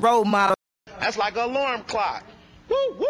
role model. That's like an alarm clock. Woo woo.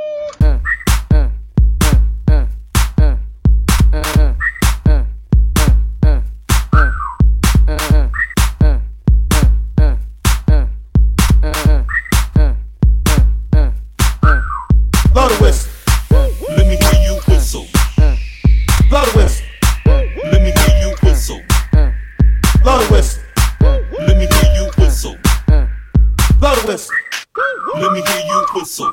Blow the whistle. Let me hear you whistle. Blow the whistle. Let me hear you whistle. Blow the whistle. Let me hear you whistle. Blow the whistle. Let me hear you whistle.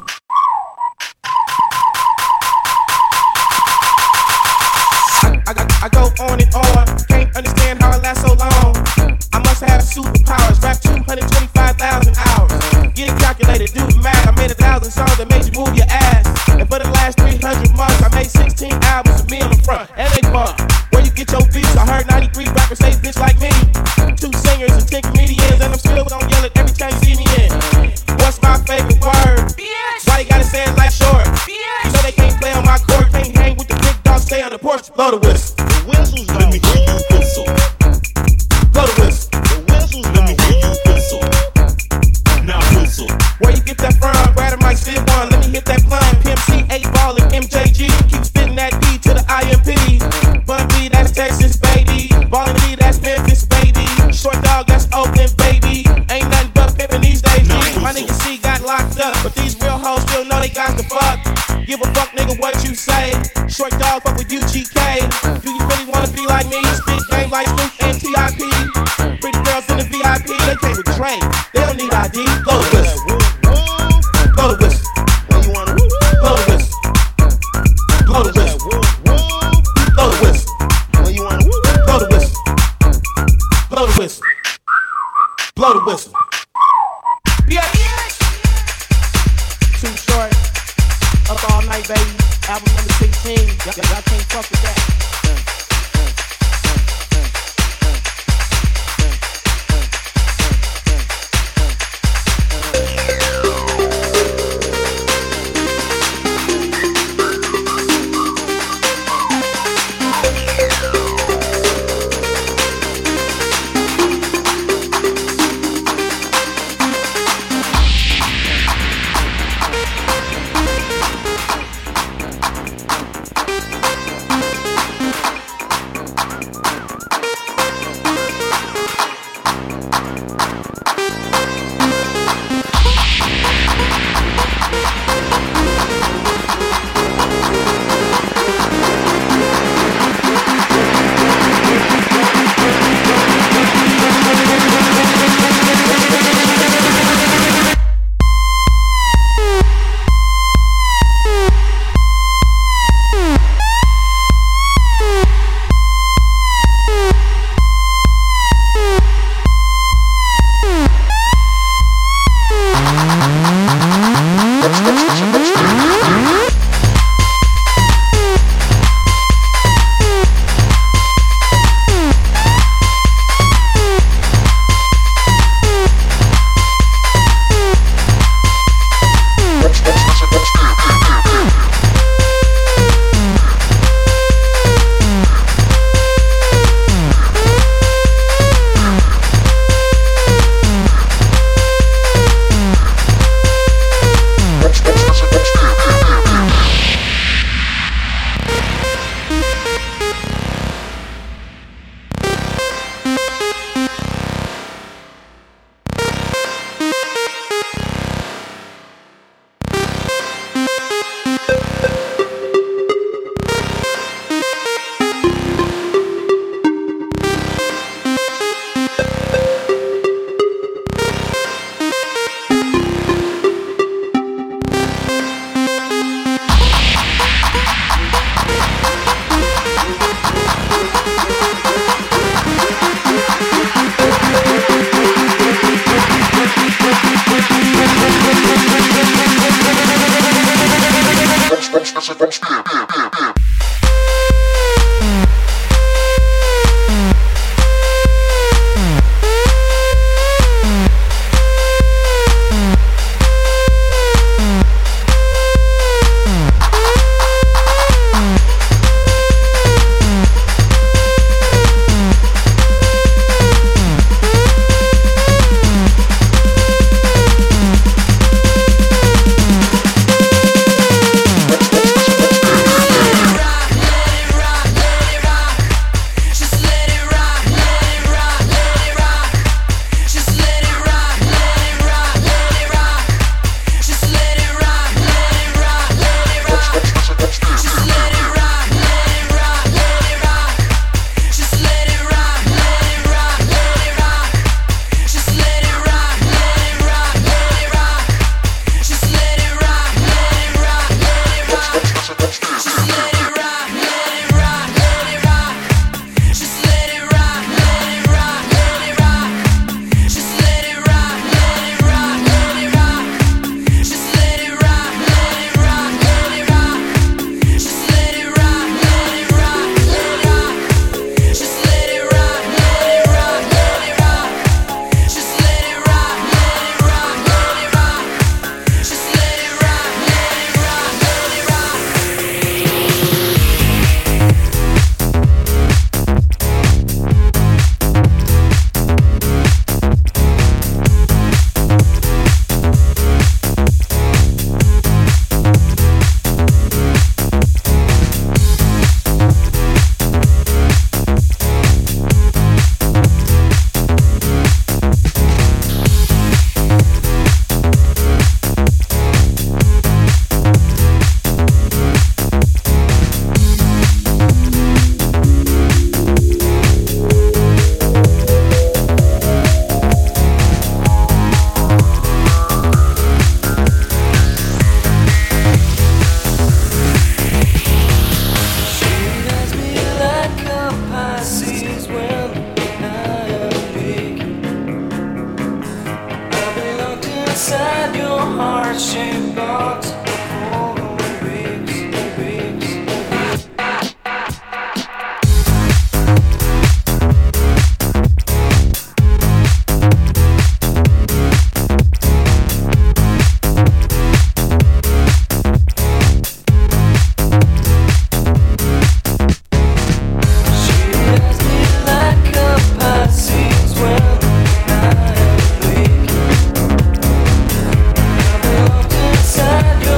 I go on and on. Can't understand how I last so long. I must have superpowers. Rap 225,000 hours. Get it calculated, do the math. I made 1,000 songs that made you move your ass. And for the last 300 months, I made 16 albums with me on the front. And they bump. Where you get your beats? I heard 93 rappers say bitch like me. 2 singers and 10 comedians, and I'm still gonna yell it every time you see me in. What's my favorite word? Bitch. Why you gotta say it like short? Bitch. You know they can't play on my court, can't hang with the big dogs, stay on the porch. Blow the whistle. The whistle's Let me hear you whistle. Blow the whistle. The whistle's Let me hear you whistle. Now whistle. Where you get that from? Brad and Mike spit one. Let me hit that blunt. Pimp C, 8 ball and MJG. Keep spitting that D to the IMP. Bun B, that's Texas, baby. Ballin' D, that's Memphis, baby. Short dog, that's Oakland, baby. Ain't nothing but pimpin' these days. My nigga C got locked up, but these real hoes still know they got the fuck. Give a fuck, nigga, what you say. Short dog, fuck with UGK. Do you really wanna be like me? Spit game like Snoop and T.I.P. Pretty girls in the VIP, they came with Trey. They don't need ID. Blow the whistle. Blow the whistle. Where you wanna Blow the whistle. Blow the whistle. Blow the whistle. Where you wanna Blow the whistle. Blow the whistle. Blow the whistle. Yeah. Too short. Up all night, baby. Album number 16. Y'all can't fuck with that. inside your heart-shaped box for weeks and weeks. Inside your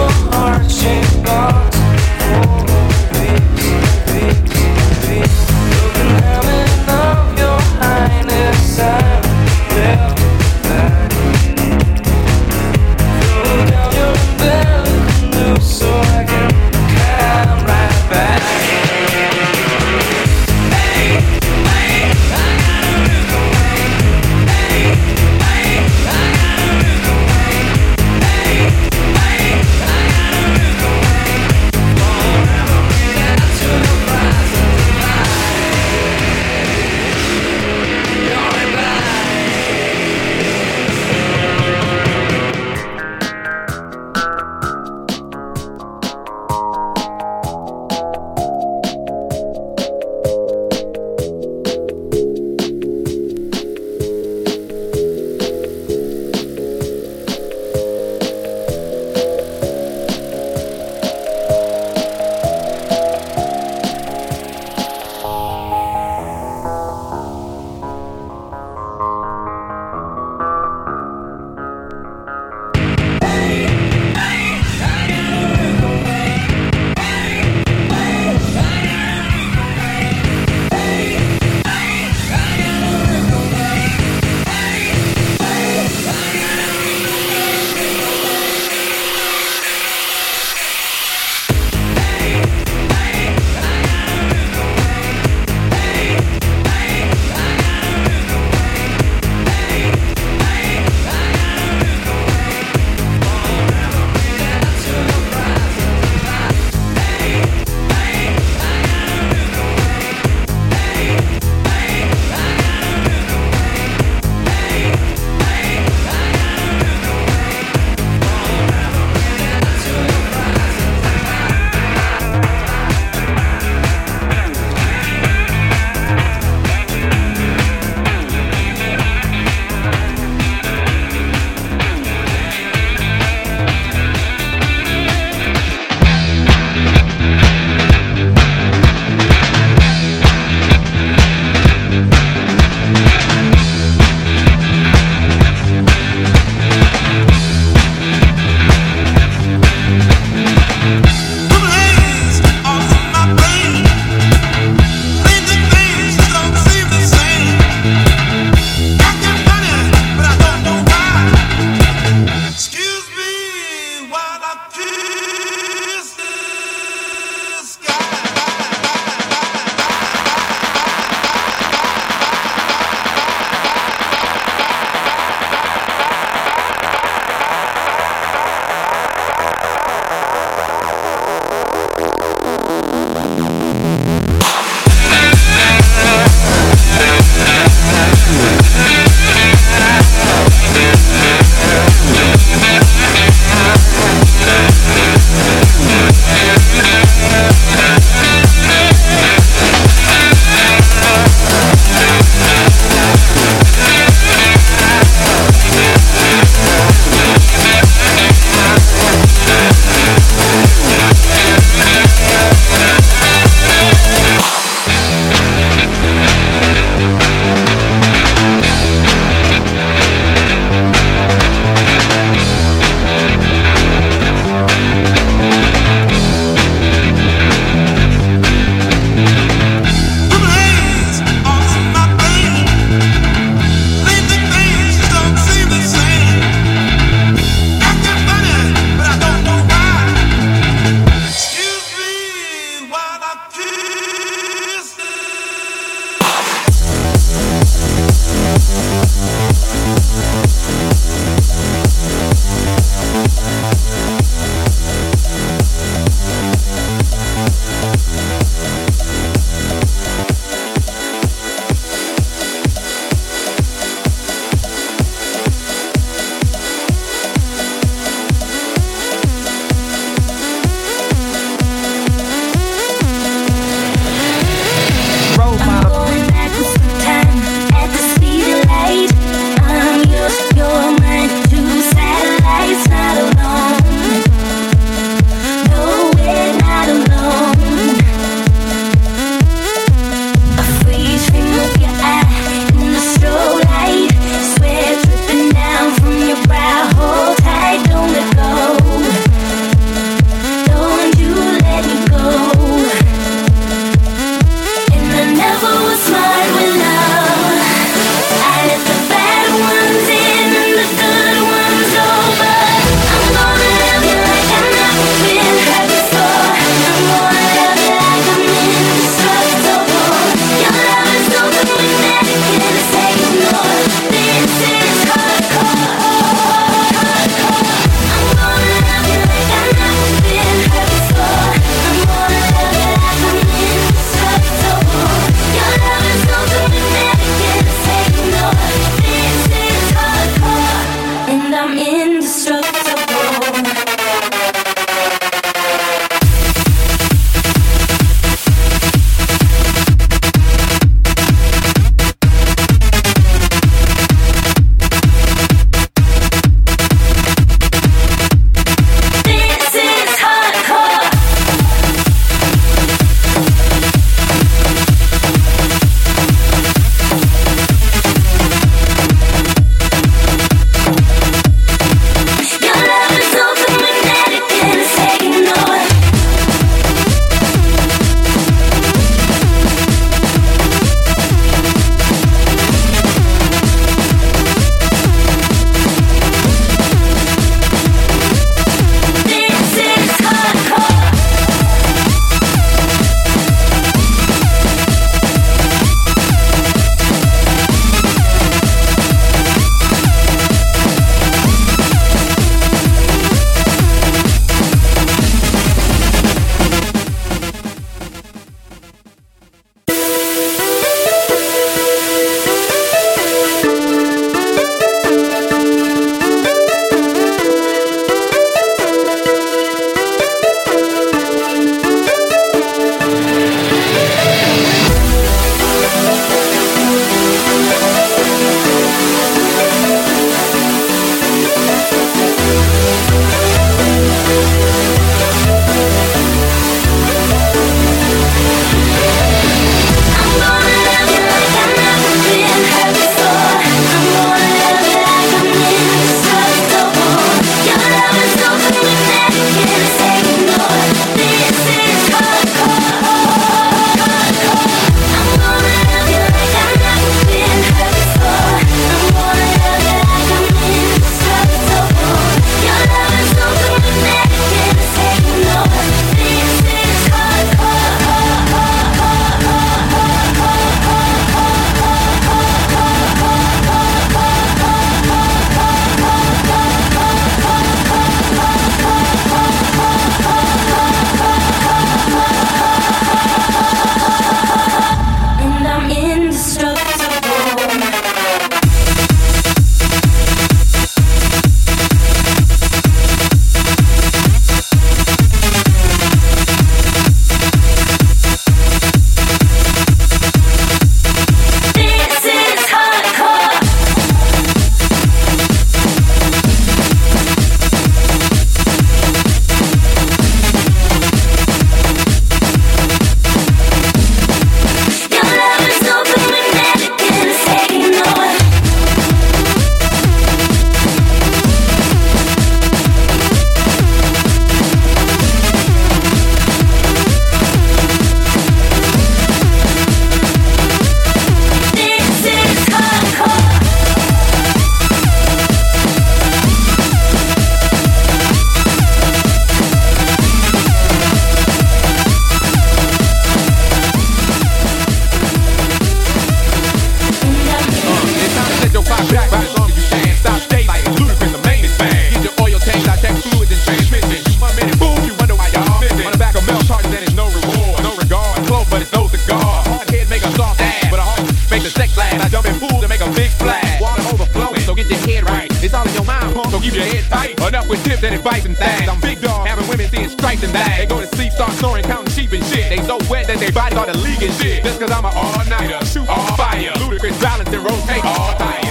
keep your head tight. Enough with tips and advice and things. I'm big dog, having women seeing stripes and bags. They go to sleep, start snoring, counting sheep and shit. They so wet that they bodies are the league and shit. Just cause I'm an all-nighter, shoot all fire. Ludicrous balance and rotate all tires.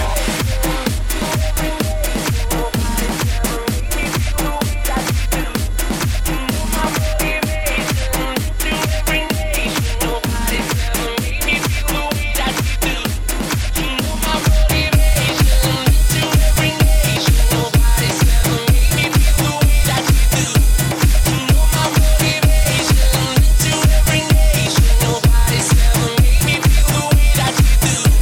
Do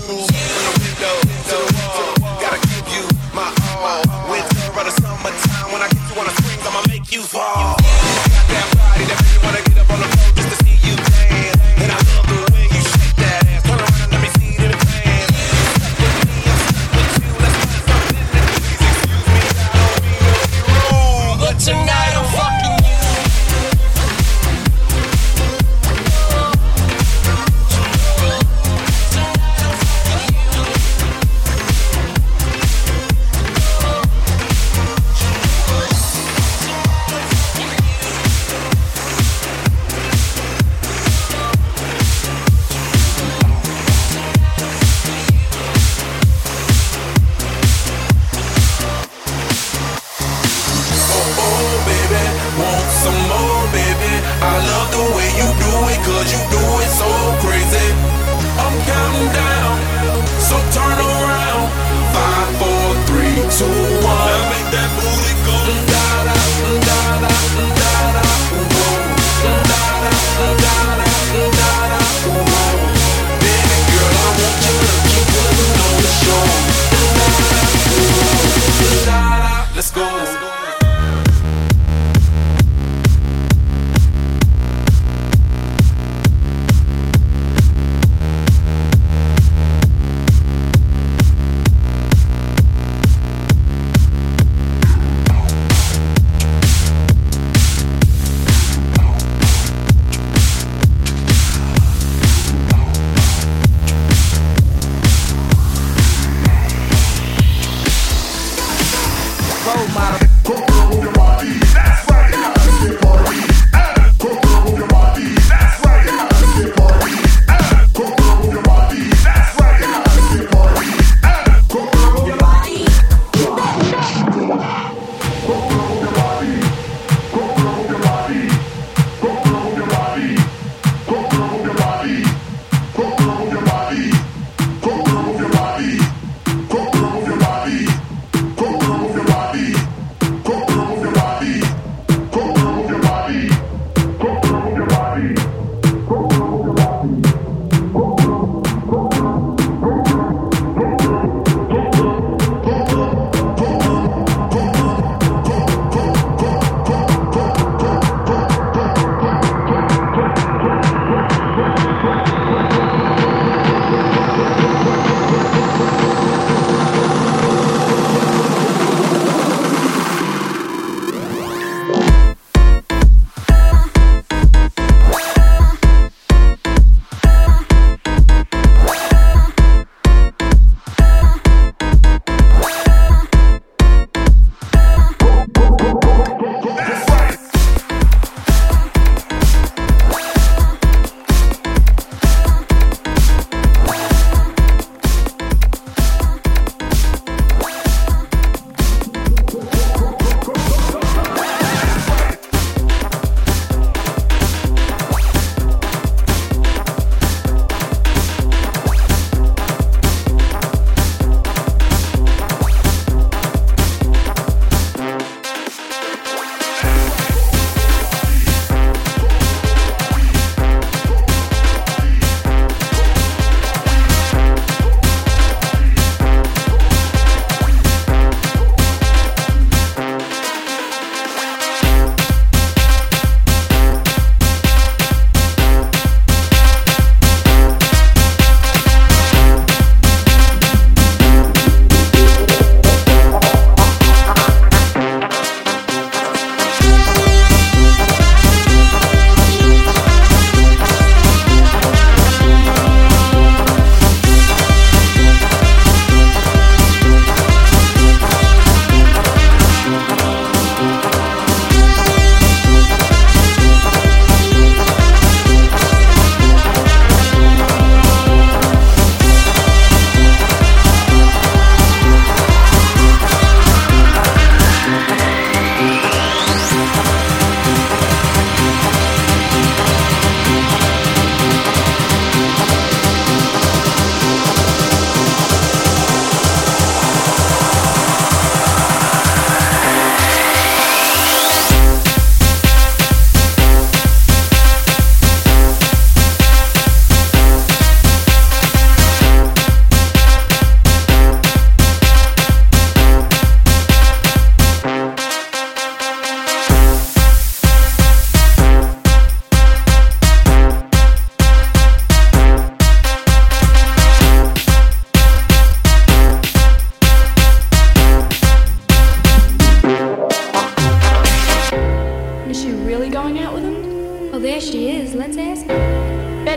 move from the window to the wall. Gotta give you my all. Winter or the summertime, when I get you on the springs, I'ma make you fall. Got that body that make you wanna get up on the floor just to see you dance. And I love the way you shake that ass. Turn around and let me see them dance. Stuck with me, I'm stuck with you. Let's find something that please excuse me. I don't mean to be rude, but tonight I'm fucking you. Tonight I'm fucking you.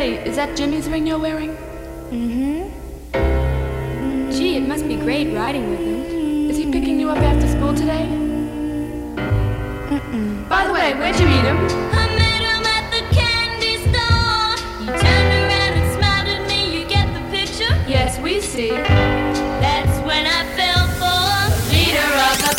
Betty, is that Jimmy's ring you're wearing? Mm-hmm. Gee, it must be great riding with him. Is he picking you up after school today? Mm-mm. By the way, where'd you meet him? I met him at the candy store. He turned around and smiled at me. You get the picture? Yes, we see. That's when I fell for the leader of the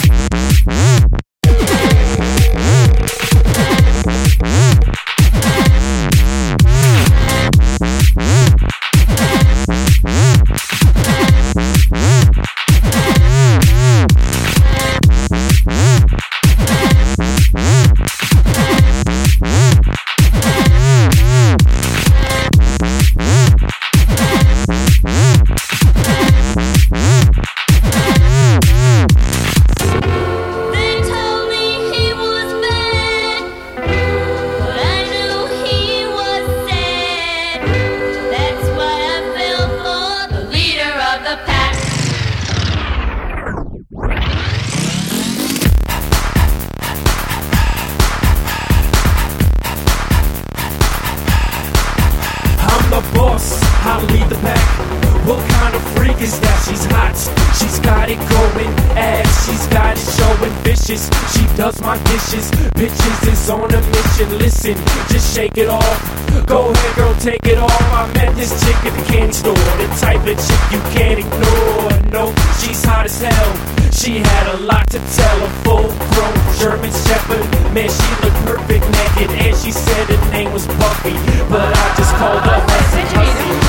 She does my dishes, bitches is on a mission. Listen, just shake it off. Go ahead, girl, take it off. I met this chick at the candy store, the type of chick you can't ignore. No, she's hot as hell. She had a lot to tell. A full-grown German Shepherd. Man, she looked perfect naked, and she said her name was Buffy, but I just called her Hussy.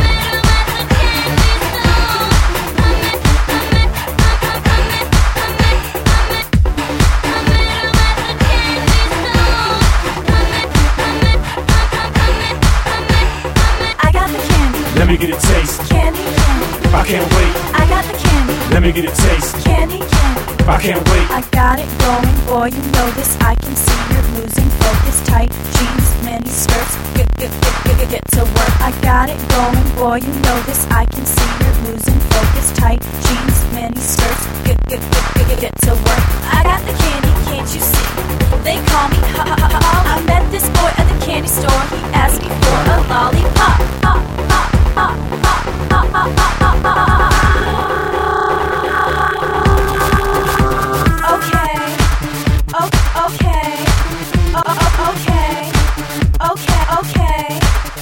Let me get a taste. Candy, candy. I can't wait. I got the candy. Let me get a taste. Candy, candy. I can't wait. I got it going, boy, you know this. I can see you're losing focus. Tight jeans, mini skirts. Get to work. I got it going, boy, you know this. I can see you're losing focus. Tight jeans, mini skirts. Get to work. I got the candy, can't you see? They call me I met this boy at the candy store. He asked me for a lollipop. Okay.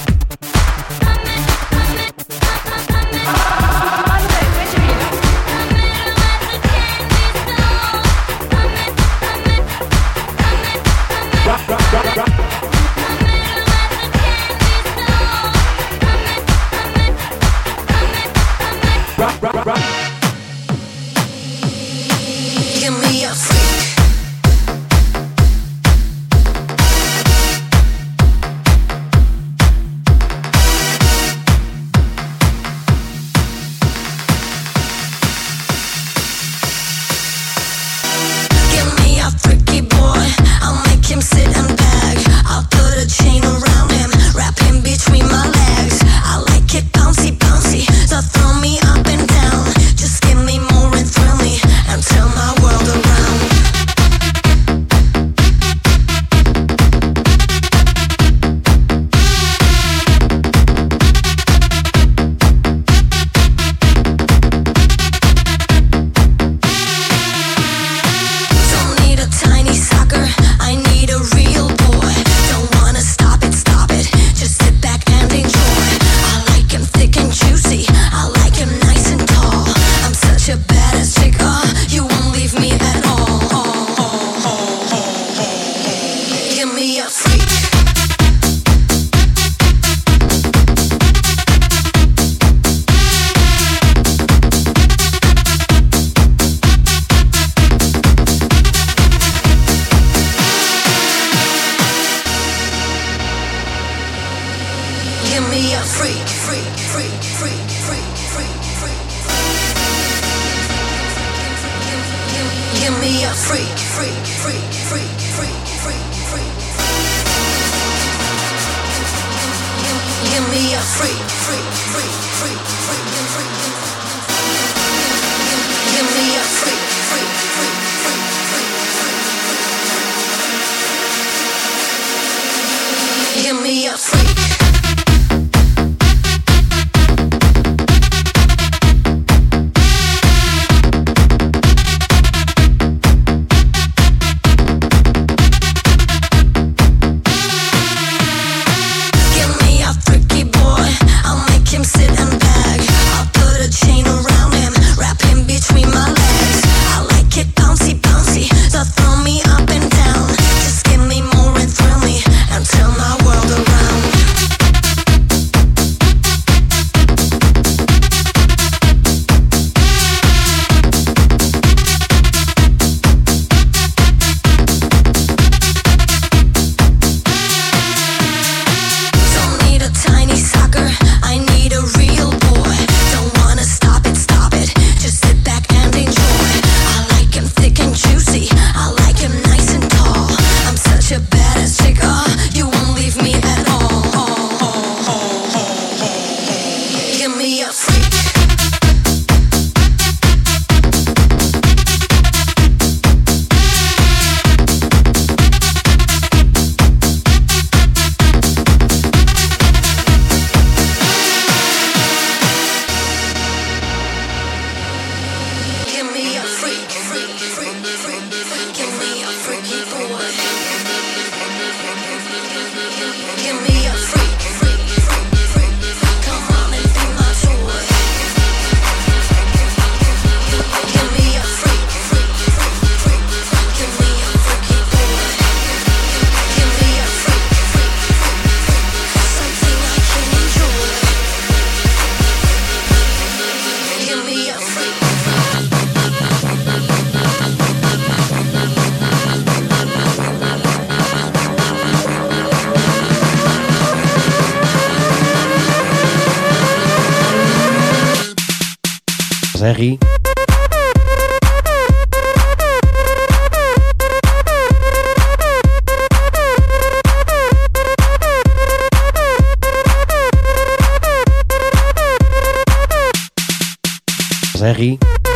Give me a freak. Give me a freaky boy. I'll make him sit and beg. I'll put a chain around him, wrap him between my legs. I like it bouncy, bouncy, so throw me up and down. Just give me more and thrill me and turn my world around. Don't need a tiny sucker, I need a real boy. Don't wanna stop it, just sit back and enjoy. I like him thick and juicy, I like him nice and tall. I'm such a badass chick, you won't leave me at all. Give me a freak. Give me a freak, freak, freak, freak, freak, freak, freak. Give me a freak, freak, freak, freak, freak, freak, freak. Give me a freak, freak, freak, freak, freak, freak. Give me a freak, freak, freak, freak, freak, freak. Give me a freak. Zerry. Zerry.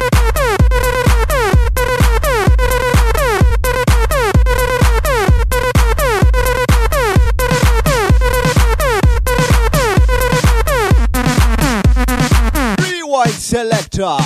Rewind selector.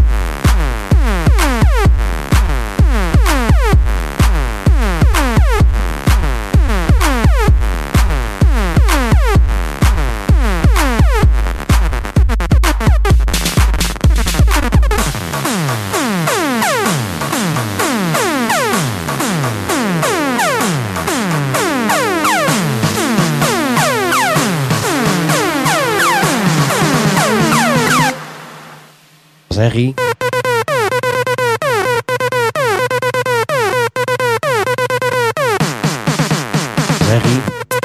Zerry. Zerry.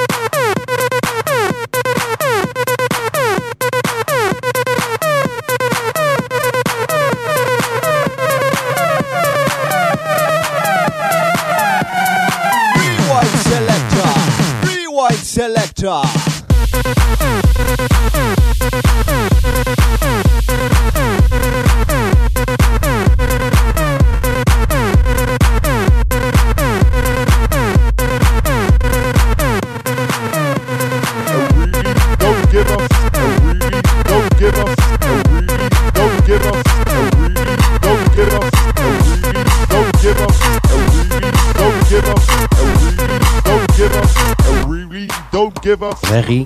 Rewind selector. Rewind selector. Give up. Zerry.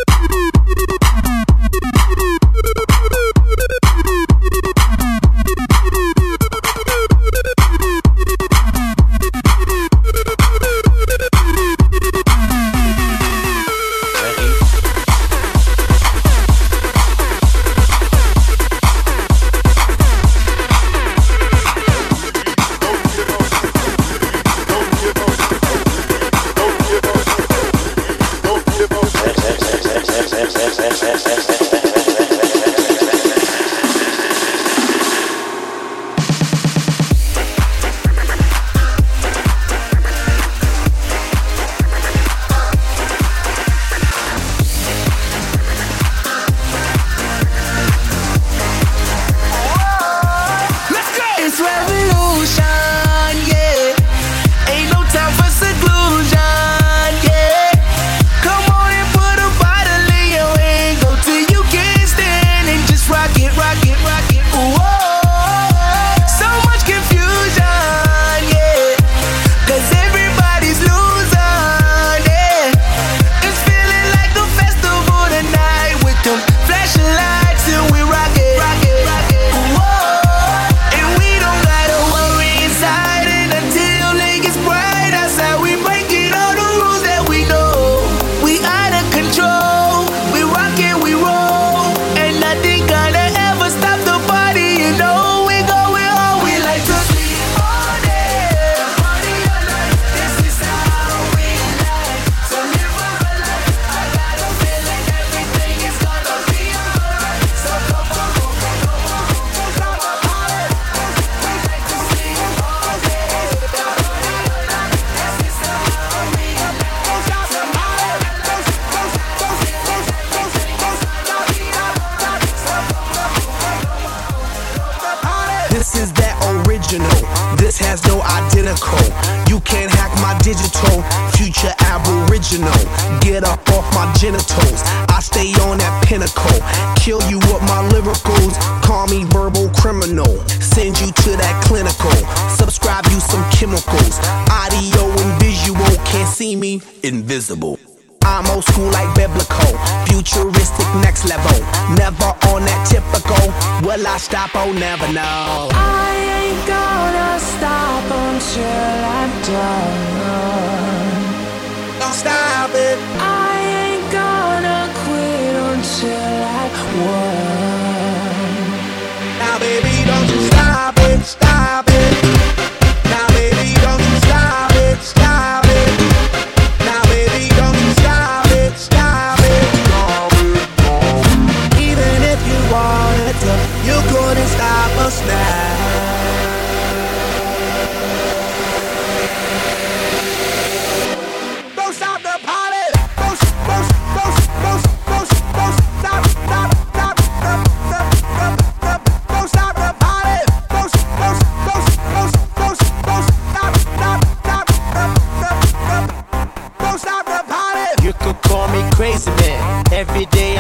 This has no identical. You can't hack my digital. Future aboriginal. Get up off my genitals. I stay on that pinnacle. Kill you with my lyricals. Call me verbal criminal. Send you to that clinical. Subscribe you some chemicals. Audio and visual. Can't see me. Invisible. I'm old school like biblical. Futuristic next level. Never on that typical. Will I stop? Oh, never know. I ain't gonna stop until I'm done. Don't stop it. I ain't gonna quit until I won. Now baby, don't you stop it, stop it. Now baby, don't you stop it, stop it. Now baby, don't you stop it, stop it. Even if you wanted to, you couldn't stop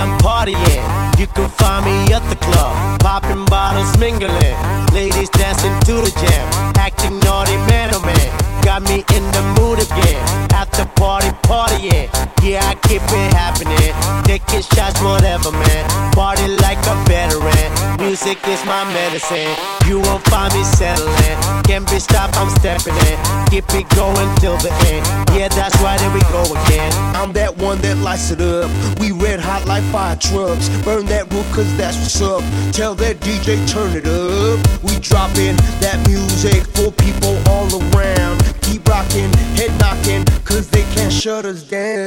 I'm partying. You can find me at the club, popping bottles, mingling. Ladies dancing to the jam, acting naughty, man, oh man. Got me in the mood again. After party, partying. Yeah, I keep it happening. Taking shots, whatever, man. Party like a veteran. Music is my medicine. You won't find me settling. Can't be stopped, I'm stepping in. Keep it going till the end. Yeah, that's right, there we go again. I'm that one that lights it up. We red hot like fire trucks. Burn that roof cause that's what's up. Tell that DJ turn it up. We dropping that music for people all around. Keep rocking, head knocking, cause they can't shut us down.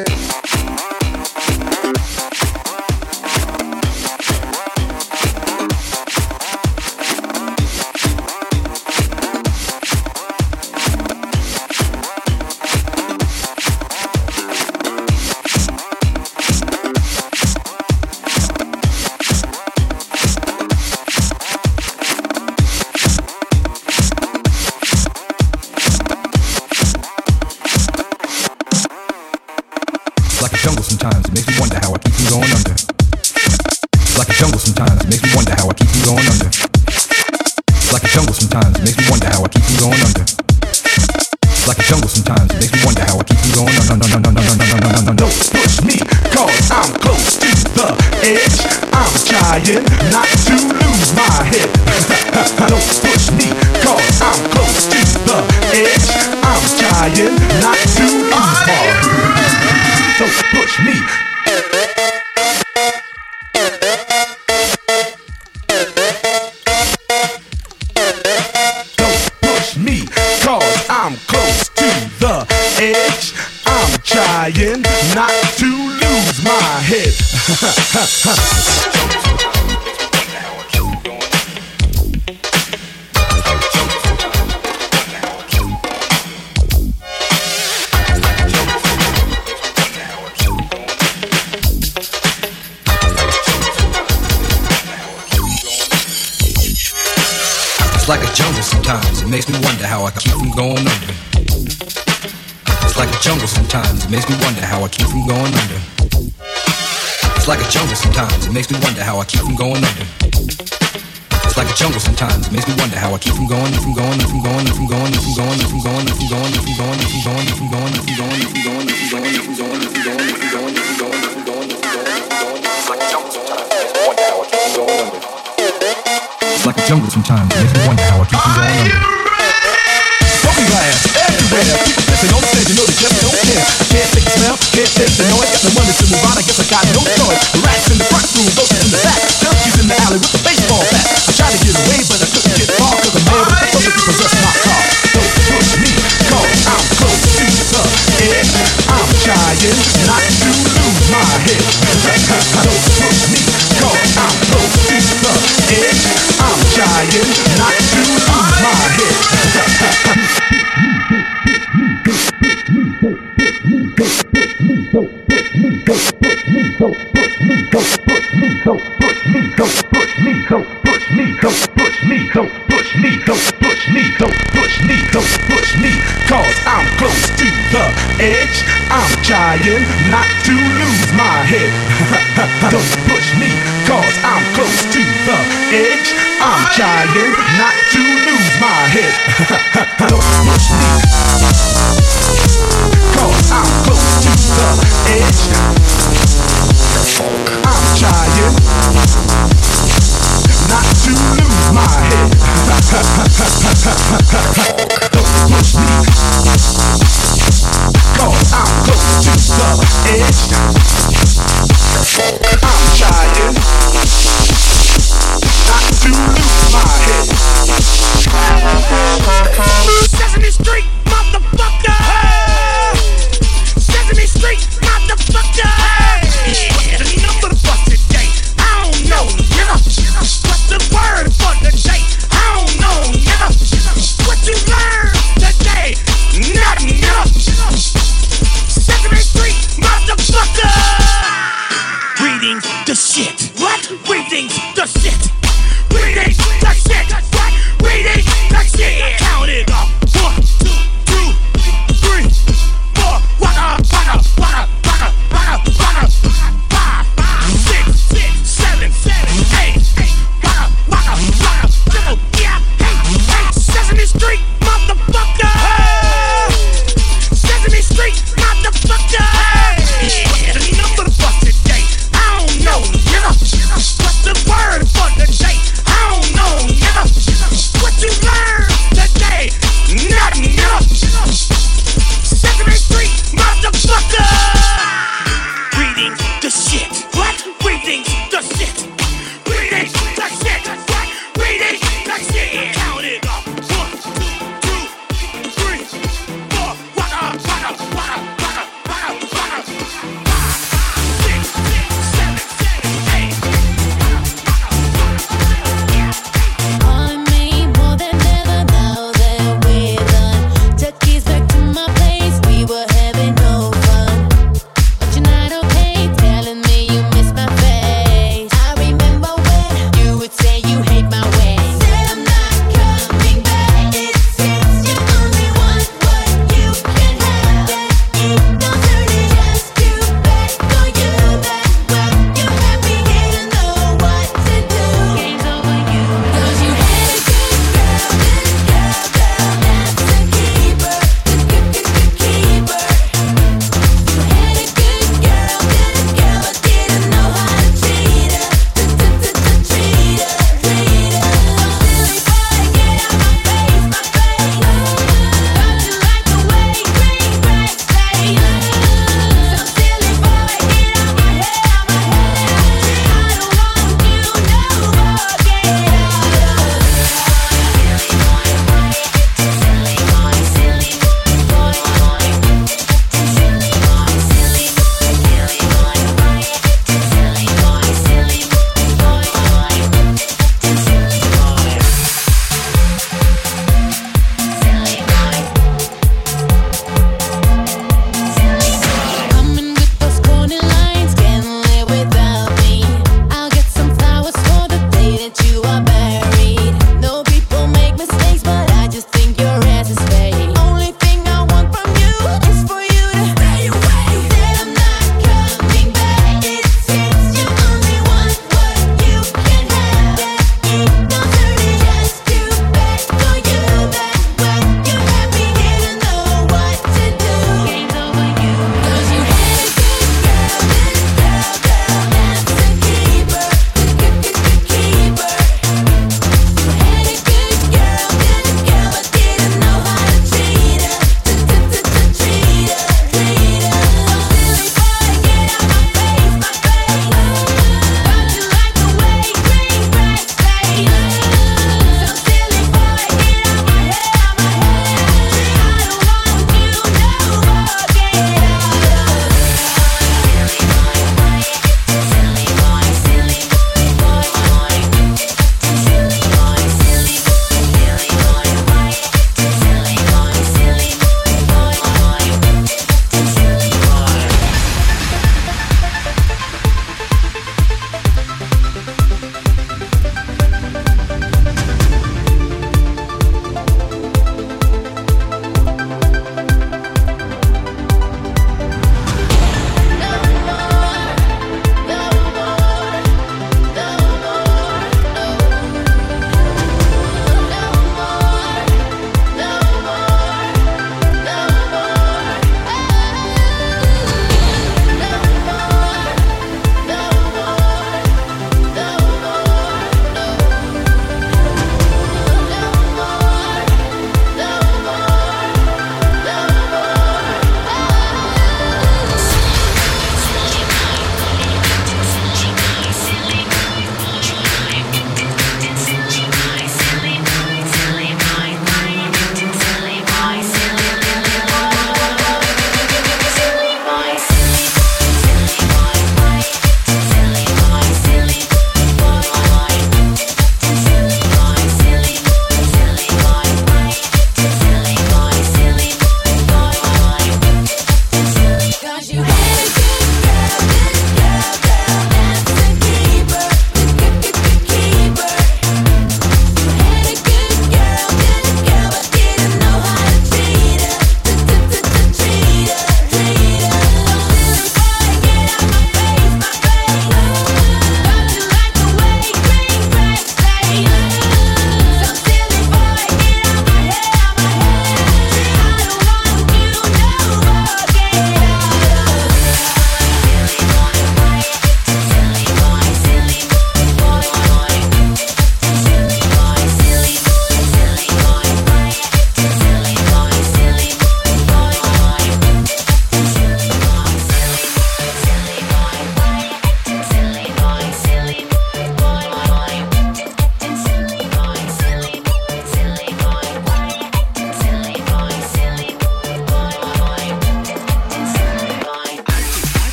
Sometimes it makes me wonder how I keep from going under. It's like a jungle sometimes, it makes me wonder how I keep from going under. It's like a jungle sometimes, it makes me wonder how I keep from going under. It's like a jungle sometimes, it makes me wonder how I keep from going under. Don't push me, cause I'm close to the edge. I'm trying not to lose my head. Don't push me, cause I'm close to the edge. I'm trying not to lose my head. Don't push me. Don't push me, cause I'm close to the edge. I'm trying not to lose my head. It's like a jungle sometimes, it makes me wonder how I keep from going under. It's like a jungle sometimes, it makes me wonder how I keep from going under. It's like a jungle sometimes, it makes me wonder how I keep from going under. It's like a jungle sometimes, it makes me wonder how I keep from going, from going, from going, from going, from going, from going, from going, from going, from going, from going, from going, from going, from going, from going, from going, from going, from going, from going. It's like a jungle sometimes, it makes me wonder how I keep from going under. It's like a jungle sometimes, it makes me wonder how I keep from going under. Broken glass everywhere. People pissing on the stage, you know they just don't care. I can't take the smell, can't take the noise. Got no money to move on, I guess I got no choice. Rats in the front room, roaches in the back. Junkies in the alley with the baseball bat. I tried to get away, but I couldn't get far. Cause I'm mad with the public to possess my car. Don't push me, cause I'm close to the edge. I'm trying not to lose my head. Don't push me, cause I'm close to the edge. I'm trying not to lose my head. Cause I'm close to the edge. I'm trying not to lose my head. Don't push me, cause I'm close to the edge. I'm trying not to lose my head. Don't push me, cause I'm close to the edge. I'm trying not to lose my head. Don't push me, cause I'm close to the edge. I'm trying not to lose my head. Sesame Street, motherfucker! Sesame Street, motherfucker! What's the number for today? I don't know, nigga. What's the word for today? I don't know, nigga. What you learn today? Nothing, nigga. Sesame Street, motherfucker! Reading the shit. What? Reading the shit. Reading the shit. What? Reading the shit. Count it up. 1, 2, 3, 4. Waka, waka, waka, waka, waka, waka. 5, 6,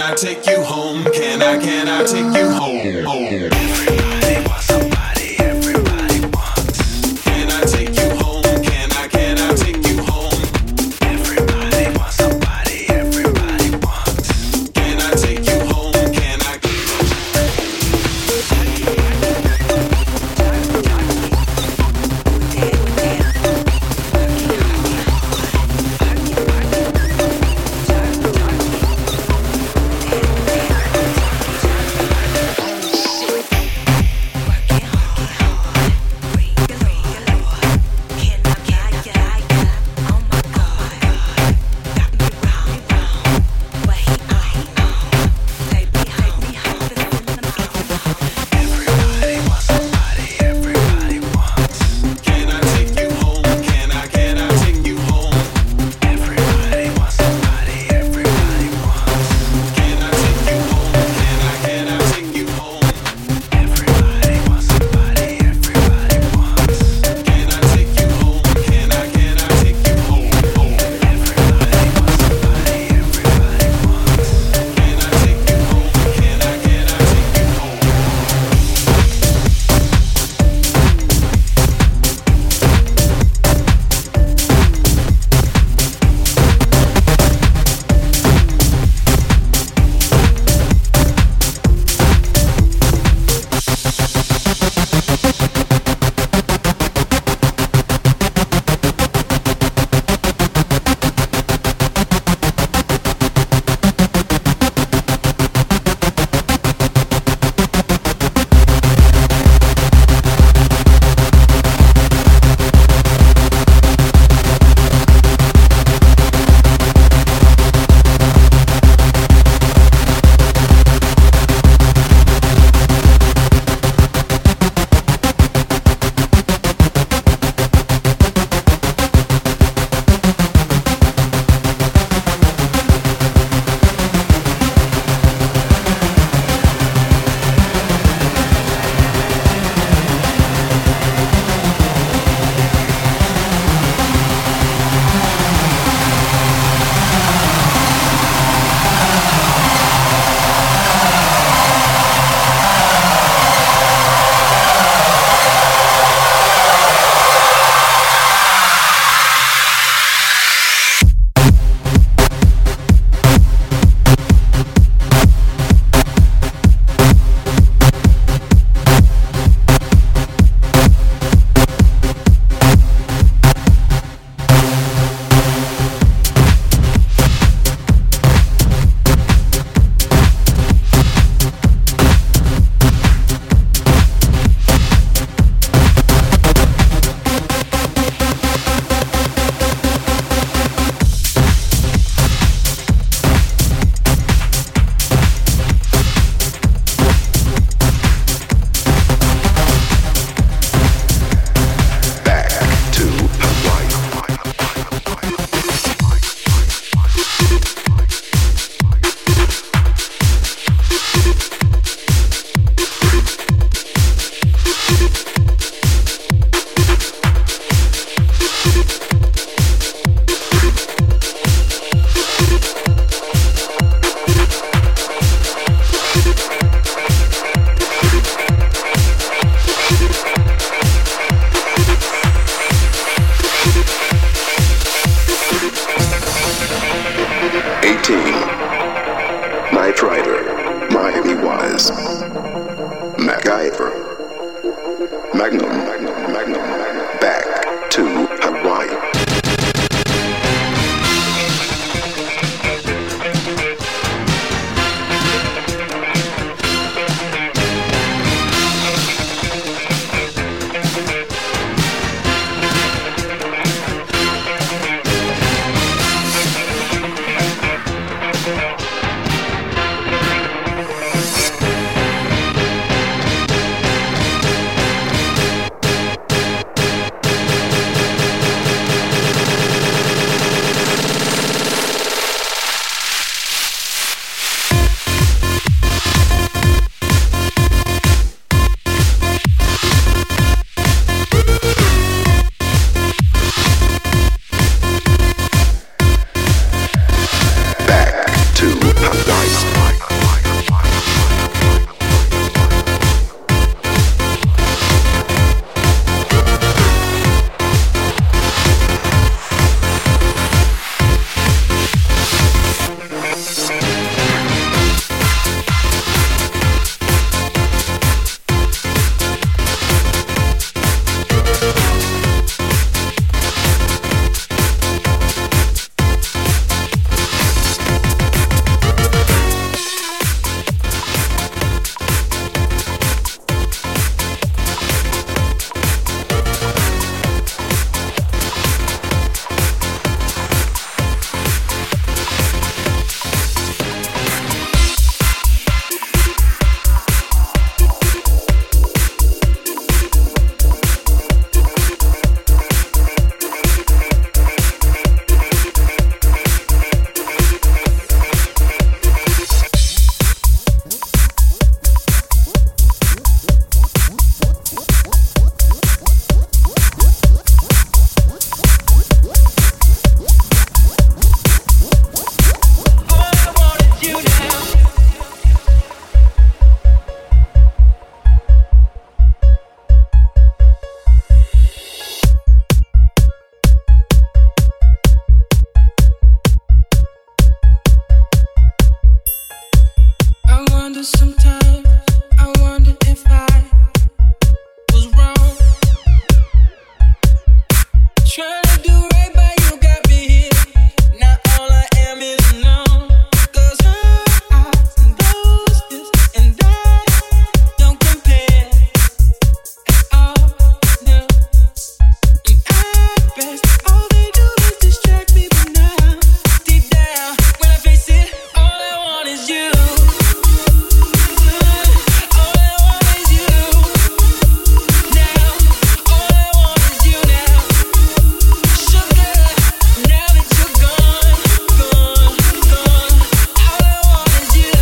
I take you home? Can I take you home? Everybody wants somebody, everybody wants. Can I take you home? Can I take you home? Everybody wants somebody, everybody wants. Can I take you home? Can I? Back to Hawaii. I wonder sometimes, I wonder if I was wrong. Trying to do right by you got me here. Now all I am is alone. 'Cause her eyes and those this and that don't compare at all. No. And at best, all they do is distract me. But now, deep down, when I face it, all I want is you. All I want is you. Now, all I want is you now. Sugar, now that you're gone, gone, gone. All I want is you.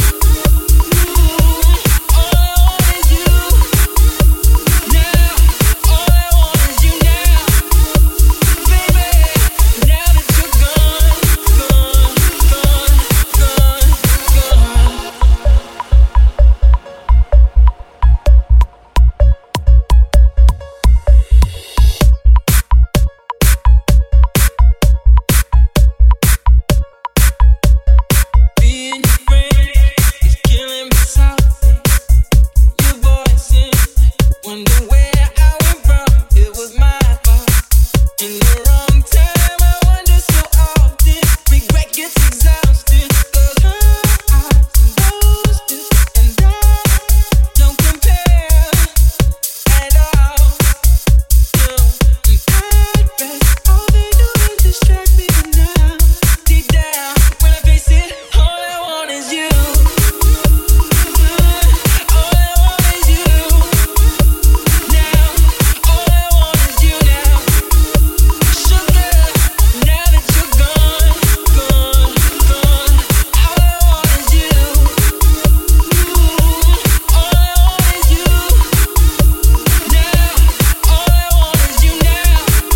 All I want is you. Now, all I want is you now. Baby, now that you're gone, gone, gone, gone, gone. Being your friend is killing me softly. Your voice in, wonder where I went wrong. It was my fault. In the wrong time, I wonder so often. Regret gets exhausted. 'Cause her eyes and those this and that don't compare at all. No. And at best, all they do is distract me. But now, deep down, when I face it, all I want is you. All I want is you. Now, all I want is you now. Sugar, now that you're gone, gone, gone. All I want is you. All I want is you. Now, all I want is you now.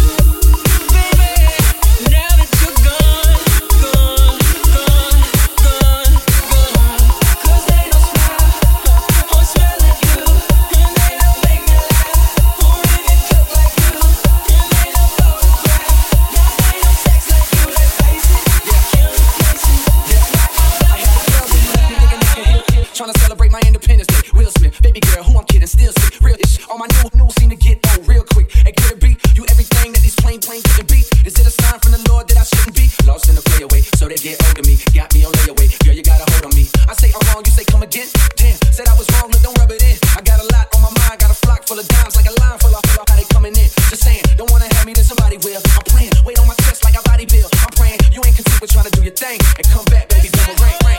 Baby, now that you're gone, gone, gone, gone, gone. 'Cause they don't smile or smell like you, and they don't make me laugh or even cook like you, and they don't photograph. Now they don't sex like you. Let's face it, they're killing places. That's why I have a girl who left me thinking I can heal. Trying to celebrate my Independence Day. Will Smith, baby girl, who I'm kidding, still sick. Real ish. All my new seem to get old real quick. Hey, could it be you everything that these plain couldn't be? Is it a sign from the Lord that I shouldn't be lost in the playaway? So they get hold of me, got me on layaway. Girl, you got a hold on me. I say I'm wrong, you say come again. Damn, said I was wrong, look, don't rub it in. I got a lot on my mind, got a flock full of dimes, like a line full of how they coming in. Just saying, don't wanna have me, then somebody will. I'm playing, weight on my chest like a body bill. I'm praying, you ain't content with trying to do your thing and come back, baby, boomerang, rank.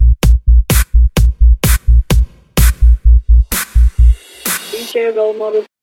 Role model.